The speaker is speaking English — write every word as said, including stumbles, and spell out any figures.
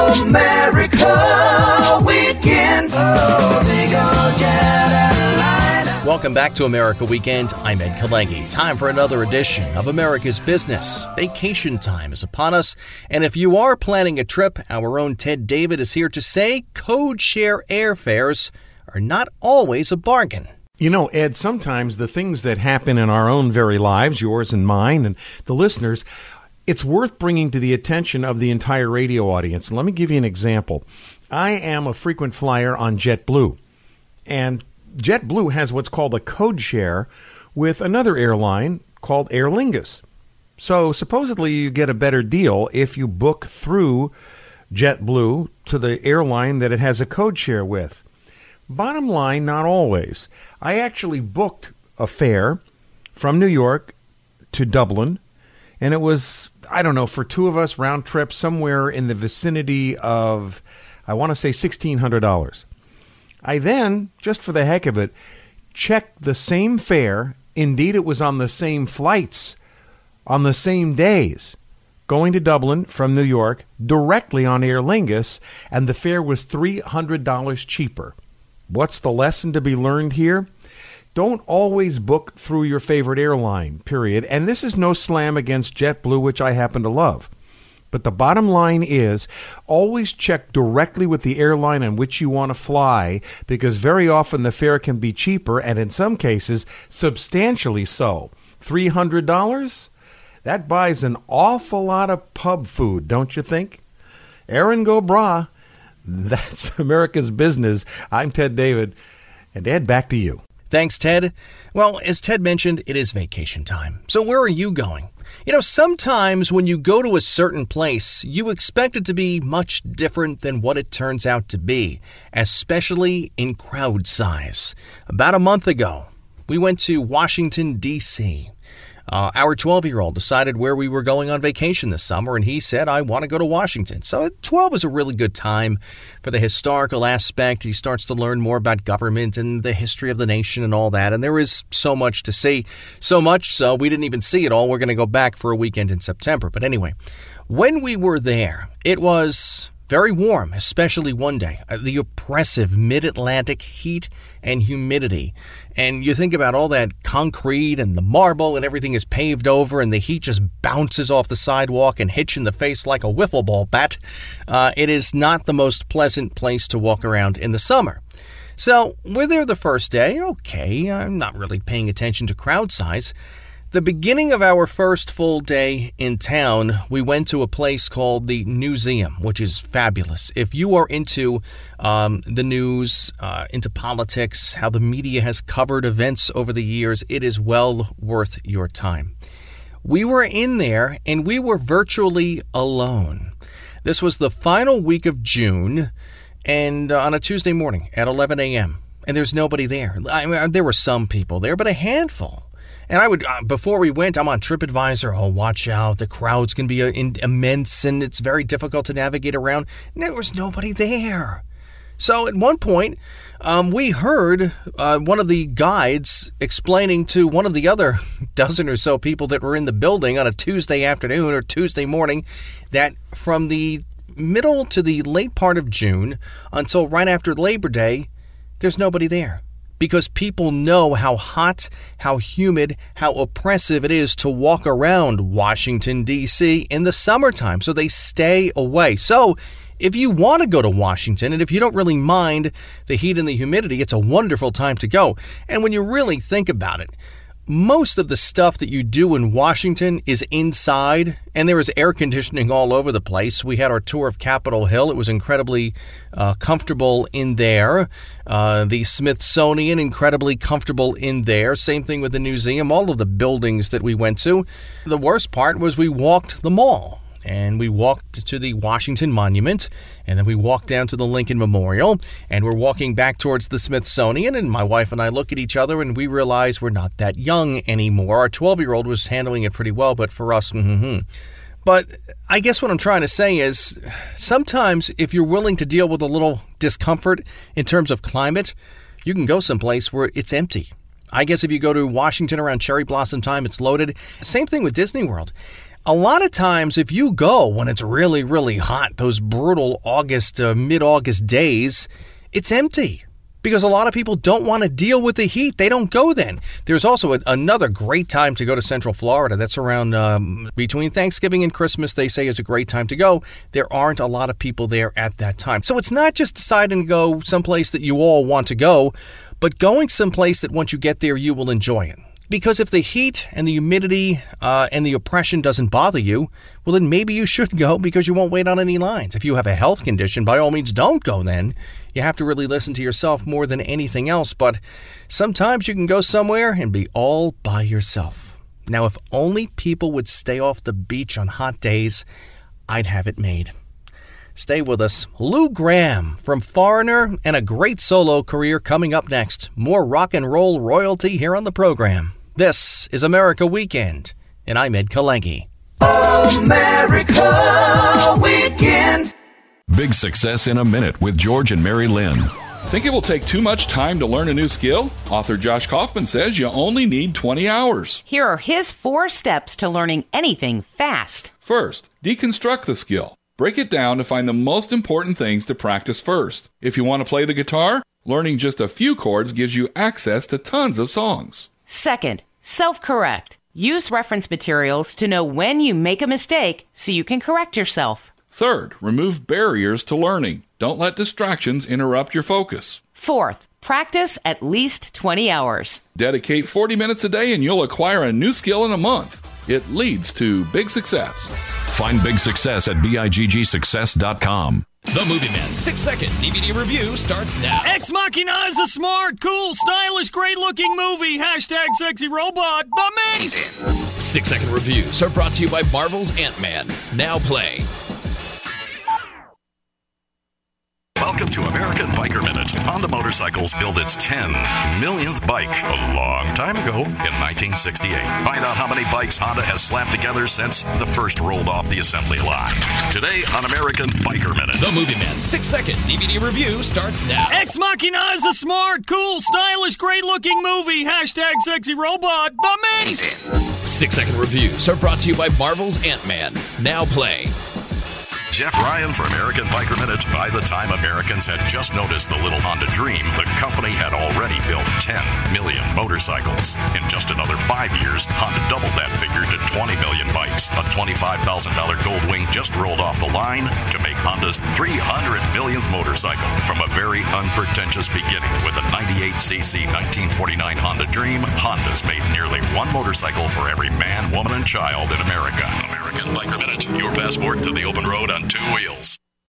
America Weekend. Oh, big old jet airliner. Welcome back to America Weekend. I'm Ed Kalegi. Time for another edition of America's Business. Vacation time is upon us, and if you are planning a trip, our own Ted David is here to say code share airfares are not always a bargain. You know, Ed, sometimes the things that happen in our own very lives, yours and mine and the listeners, it's worth bringing to the attention of the entire radio audience. And let me give you an example. I am a frequent flyer on JetBlue, and JetBlue has what's called a code share with another airline called Aer Lingus. So supposedly you get a better deal if you book through JetBlue to the airline that it has a code share with. Bottom line, not always. I actually booked a fare from New York to Dublin, and it was, I don't know, for two of us, round trip, somewhere in the vicinity of, I want to say, sixteen hundred dollars. I then, just for the heck of it, checked the same fare. Indeed, it was on the same flights, on the same days, going to Dublin from New York, directly on Aer Lingus, and the fare was three hundred dollars cheaper. What's the lesson to be learned here? Don't always book through your favorite airline, period. And this is no slam against JetBlue, which I happen to love. But the bottom line is, always check directly with the airline on which you want to fly, because very often the fare can be cheaper, and in some cases, substantially so. three hundred dollars? That buys an awful lot of pub food, don't you think? Erin go bragh. That's America's Business. I'm Ted David. And Ed, back to you. Thanks, Ted. Well, as Ted mentioned, it is vacation time. So where are you going? You know, sometimes when you go to a certain place, you expect it to be much different than what it turns out to be, especially in crowd size. About a month ago, we went to Washington, D C Uh, our twelve-year-old decided where we were going on vacation this summer, and he said, I want to go to Washington. So twelve is a really good time for the historical aspect. He starts to learn more about government and the history of the nation and all that, and there is so much to see. So much so, we didn't even see it all. We're going to go back for a weekend in September. But anyway, when we were there, it was very warm, especially one day. Uh, the oppressive mid-Atlantic heat and humidity. And you think about all that concrete and the marble and everything is paved over and the heat just bounces off the sidewalk and hits you in the face like a wiffle ball bat. Uh, it is not the most pleasant place to walk around in the summer. So we're there the first day. Okay, I'm not really paying attention to crowd size. The beginning of our first full day in town, we went to a place called the Newseum, which is fabulous. If you are into um, the news, uh, into politics, how the media has covered events over the years, it is well worth your time. We were in there, and we were virtually alone. This was the final week of June, and uh, on a Tuesday morning at eleven a.m., and there's nobody there. I mean, there were some people there, but a handful. And I would, uh, before we went, I'm on TripAdvisor. Oh, watch out. The crowds can be uh, in, immense and it's very difficult to navigate around. And there was nobody there. So at one point, um, we heard uh, one of the guides explaining to one of the other dozen or so people that were in the building on a Tuesday afternoon or Tuesday morning that from the middle to the late part of June until right after Labor Day, there's nobody there. Because people know how hot, how humid, how oppressive it is to walk around Washington, D C in the summertime. So they stay away. So if you want to go to Washington, and if you don't really mind the heat and the humidity, it's a wonderful time to go. And when you really think about it, most of the stuff that you do in Washington is inside, and there is air conditioning all over the place. We had our tour of Capitol Hill. It was incredibly uh, comfortable in there. Uh, the Smithsonian, incredibly comfortable in there. Same thing with the Newseum, all of the buildings that we went to. The worst part was we walked the mall. And we walked to the Washington Monument, and then we walked down to the Lincoln Memorial, and we're walking back towards the Smithsonian, and my wife and I look at each other, and we realize we're not that young anymore. Our twelve-year-old was handling it pretty well, but for us, mm-hmm. But I guess what I'm trying to say is sometimes if you're willing to deal with a little discomfort in terms of climate, you can go someplace where it's empty. I guess if you go to Washington around cherry blossom time, it's loaded. Same thing with Disney World. A lot of times, if you go when it's really, really hot, those brutal August, uh, mid-August days, it's empty. Because a lot of people don't want to deal with the heat. They don't go then. There's also a, another great time to go to Central Florida. That's around um, between Thanksgiving and Christmas, they say is a great time to go. There aren't a lot of people there at that time. So it's not just deciding to go someplace that you all want to go, but going someplace that once you get there, you will enjoy it. Because if the heat and the humidity uh, and the oppression doesn't bother you, well, then maybe you should go because you won't wait on any lines. If you have a health condition, by all means, don't go then. You have to really listen to yourself more than anything else. But sometimes you can go somewhere and be all by yourself. Now, if only people would stay off the beach on hot days, I'd have it made. Stay with us. Lou Gramm from Foreigner and a great solo career coming up next. More rock and roll royalty here on the program. This is America Weekend, and I'm Ed Kalengi. America Weekend. Big Success in a Minute with George and Mary Lynn. Think it will take too much time to learn a new skill? Author Josh Kaufman says you only need twenty hours. Here are his four steps to learning anything fast. First, deconstruct the skill. Break it down to find the most important things to practice first. If you want to play the guitar, learning just a few chords gives you access to tons of songs. Second, self-correct. Use reference materials to know when you make a mistake so you can correct yourself. Third, remove barriers to learning. Don't let distractions interrupt your focus. Fourth, practice at least twenty hours. Dedicate forty minutes a day and you'll acquire a new skill in a month. It leads to big success. Find Big Success at big success dot com. The Movie Man six-second D V D review starts now. Ex Machina is a smart, cool, stylish, great-looking movie. Hashtag sexy robot. The Man. Six-second reviews are brought to you by Marvel's Ant-Man. Now play. Welcome to American Biker Minute. Honda Motorcycles built its ten millionth bike a long time ago in nineteen sixty-eight. Find out how many bikes Honda has slapped together since the first rolled off the assembly line. Today on American Biker Minute. The Movie Man six-second D V D review starts now. Ex Machina is a smart, cool, stylish, great-looking movie. Hashtag sexy robot. The Man. Six-second reviews are brought to you by Marvel's Ant-Man. Now play. Jeff Ryan for American Biker Minute. By the time Americans had just noticed the little Honda Dream, the company had already built ten million motorcycles. In just another five years, Honda doubled that figure to twenty million bikes. A twenty-five thousand dollars Goldwing just rolled off the line to make Honda's three hundred millionth motorcycle. From a very unpretentious beginning with a ninety-eight c c nineteen forty-nine Honda Dream, Honda's made nearly one motorcycle for every man, woman, and child in America. American Biker Minute, your passport to the open road on two wheels.